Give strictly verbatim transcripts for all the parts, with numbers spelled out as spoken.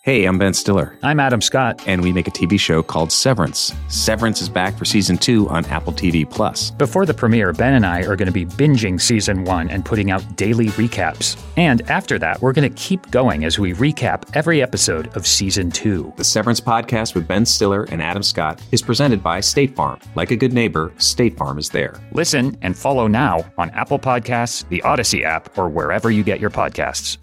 Hey, I'm Ben Stiller. I'm Adam Scott. And we make a T V show called Severance. Severance is back for season two on Apple T V Plus. Before the premiere, Ben and I are going to be binging season one and putting out daily recaps. And after that, we're going to keep going as we recap every episode of season two. The Severance podcast with Ben Stiller and Adam Scott is presented by State Farm. Like a good neighbor, State Farm is there. Listen and follow now on Apple Podcasts, the Odyssey app, or wherever you get your podcasts.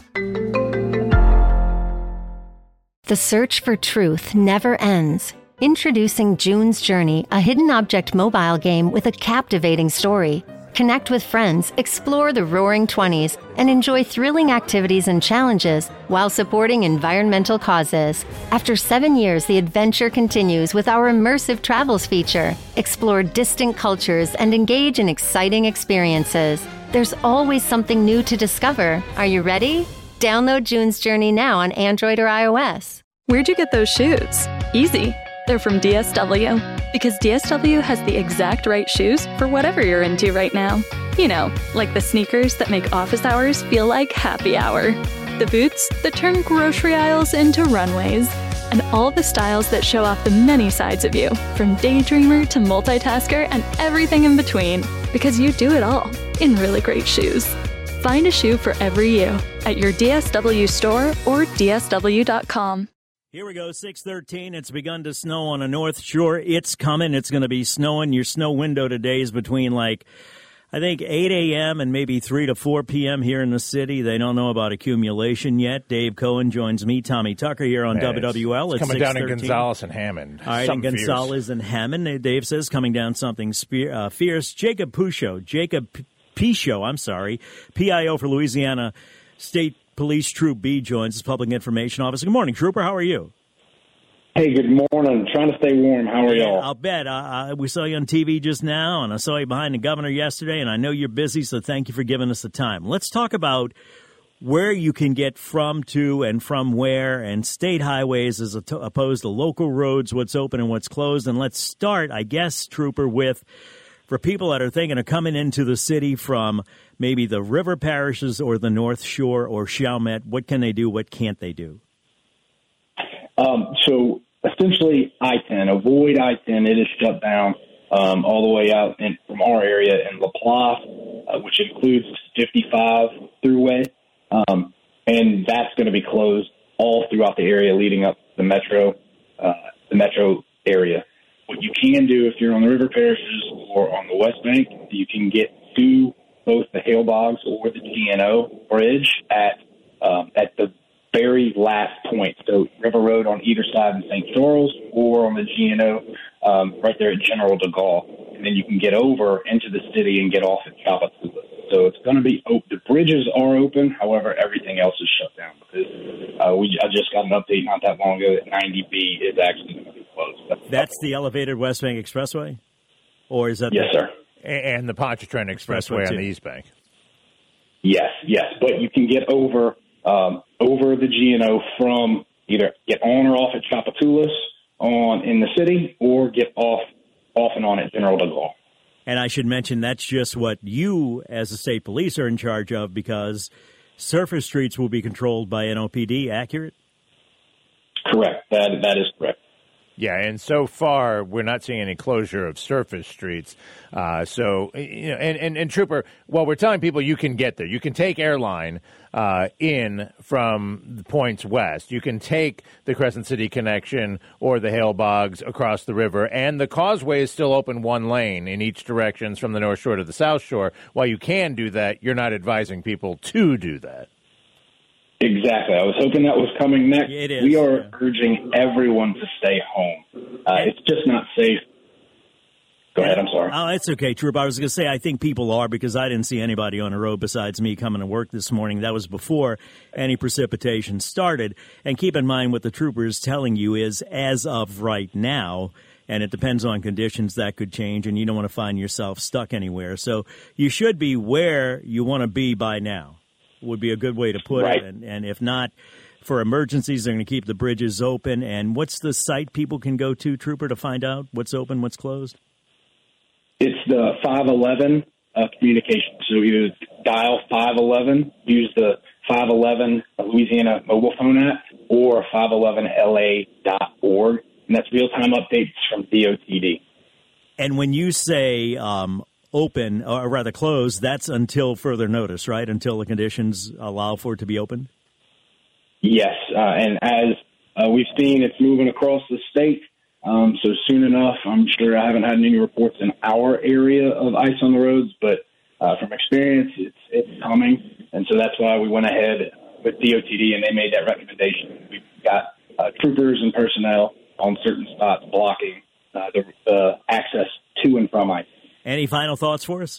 The search for truth never ends. Introducing June's Journey, a hidden object mobile game with a captivating story. Connect with friends, explore the Roaring Twenties, and enjoy thrilling activities and challenges while supporting environmental causes. After seven years, the adventure continues with our immersive travels feature. Explore distant cultures and engage in exciting experiences. There's always something new to discover. Are you ready? Download June's Journey now on Android or iOS. Where'd you get those shoes? Easy. They're from D S W. Because D S W has the exact right shoes for whatever you're into right now. You know, like the sneakers that make office hours feel like happy hour. The boots that turn grocery aisles into runways. And all the styles that show off the many sides of you, from daydreamer to multitasker and everything in between. Because you do it all in really great shoes. Find a shoe for every you at your D S W store or D S W dot com. Here we go, six thirteen. It's begun to snow on the North Shore. It's coming. It's going to be snowing. Your snow window today is between, like, I think eight a.m. and maybe three to four p.m. here in the city. They don't know about accumulation yet. Dave Cohen joins me, Tommy Tucker, here on Man, W W L. It's, It's coming down in Gonzales and Hammond. All right, in Gonzales and Hammond. Dave says coming down something spe- uh, fierce. Jacob Pusho, Jacob P- Pisho, I'm sorry, P I O for Louisiana State Police Troop B joins us, Public Information Officer. Good morning, Trooper. How are you? Hey, good morning. Trying to stay warm. How are yeah, y'all? I'll bet. Uh, uh, we saw you on T V just now, and I saw you behind the governor yesterday, and I know you're busy, so thank you for giving us the time. Let's talk about where you can get from, to, and from where, and state highways as opposed to local roads, what's open and what's closed. And let's start, I guess, Trooper, with for people that are thinking of coming into the city from maybe the river parishes or the North Shore or Chalmette, what can they do? What can't they do? Um, so essentially I ten, avoid I ten. It is shut down um, all the way out in, from our area in LaPlace, uh, which includes fifty-five throughway. Um, and that's going to be closed all throughout the area leading up to the metro, uh, the metro area. What you can do if you're on the river parishes or on the West Bank, you can get to both the Hale Bogs or the G N O bridge at um, at the very last point. So River Road on either side in Saint Charles or on the G N O um, right there at General de Gaulle. And then you can get over into the city and get off at Chapatula. So it's going to be open. The bridges are open. However, everything else is shut down because uh, we I just got an update not that long ago that ninety B is actually going to be closed. That's, That's the elevated West Bank Expressway? Or is that Yes, the- sir. And the Pontchartrain Expressway on the East Bank. Yes, yes. But you can get over um, over the G N O from either get on or off at Chapatoulas on in the city or get off off and on at General de Gaulle. And I should mention that's just what you as the state police are in charge of because surface streets will be controlled by N O P D, accurate? Correct. That That is correct. Yeah, and so far we're not seeing any closure of surface streets. Uh, so, you know, and, and, and Trooper, well, we're telling people you can get there. You can take Airline uh, in from the points west. You can take the Crescent City connection or the Hale Bogs across the river, and the causeway is still open one lane in each direction from the North Shore to the South Shore. While you can do that, you're not advising people to do that. Exactly. I was hoping that was coming next. It is. We are urging everyone to stay home. Uh, it's just not safe. Go ahead. I'm sorry. Oh, it's okay, Troop. I was going to say I think people are because I didn't see anybody on the road besides me coming to work this morning. That was before any precipitation started. And keep in mind what the trooper is telling you is as of right now, and it depends on conditions that could change, and you don't want to find yourself stuck anywhere. So you should be where you want to be by now. Would be a good way to put right. it. And, and if not, for emergencies, they're going to keep the bridges open. And what's the site people can go to, Trooper, to find out what's open, what's closed? It's the five eleven uh, communication. So either dial five eleven, use the five eleven Louisiana mobile phone app or five eleven L A dot org. And that's real-time updates from D O T D. And when you say um, open, or rather closed, that's until further notice, right? Until the conditions allow for it to be open? Yes, uh, and as uh, we've seen, it's moving across the state. Um, so soon enough, I'm sure I haven't had any reports in our area of ice on the roads, but uh, from experience, it's it's coming. And so that's why we went ahead with D O T D, and they made that recommendation. We've got uh, troopers and personnel on certain spots blocking uh, the uh, access to and from ice. Any final thoughts for us?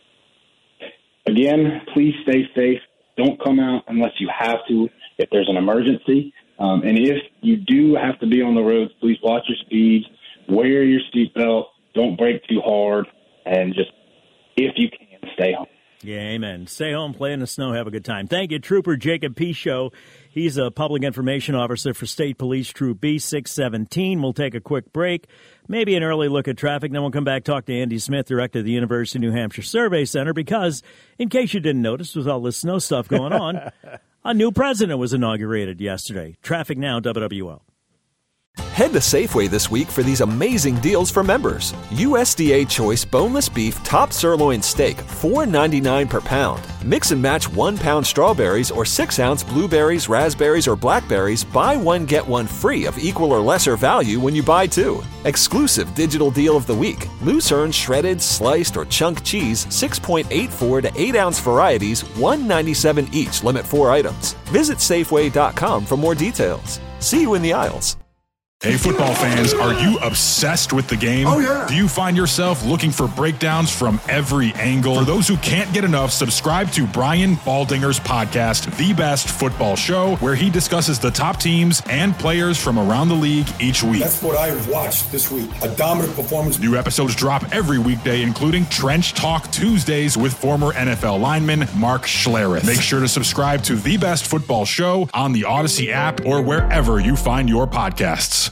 Again, please stay safe. Don't come out unless you have to, if there's an emergency. Um, and if you do have to be on the roads, please watch your speeds, wear your seatbelt, don't brake too hard, and just, if you can, stay home. Yeah, amen. Stay home, play in the snow, have a good time. Thank you, Trooper Jacob Pichot. He's a public information officer for State Police Troop B six seventeen. We'll take a quick break, maybe an early look at traffic, then we'll come back, talk to Andy Smith, director of the University of New Hampshire Survey Center, because in case you didn't notice, with all this snow stuff going on, a new president was inaugurated yesterday. Traffic now, W W L. Head to Safeway this week for these amazing deals for members. U S D A Choice Boneless Beef Top Sirloin Steak, four ninety-nine per pound. Mix and match one pound strawberries or six ounce blueberries, raspberries, or blackberries. Buy one, get one free of equal or lesser value when you buy two. Exclusive digital deal of the week. Lucerne shredded, sliced, or chunk cheese, six point eight four to eight ounce varieties, one ninety-seven each, limit four items. Visit Safeway dot com for more details. See you in the aisles. Hey, football fans, are you obsessed with the game? Oh, yeah. Do you find yourself looking for breakdowns from every angle? For those who can't get enough, subscribe to Brian Baldinger's podcast, The Best Football Show, where he discusses the top teams and players from around the league each week. That's what I watched this week. A dominant performance. New episodes drop every weekday, including Trench Talk Tuesdays with former N F L lineman Mark Schlereth. Make sure to subscribe to The Best Football Show on the Odyssey app or wherever you find your podcasts.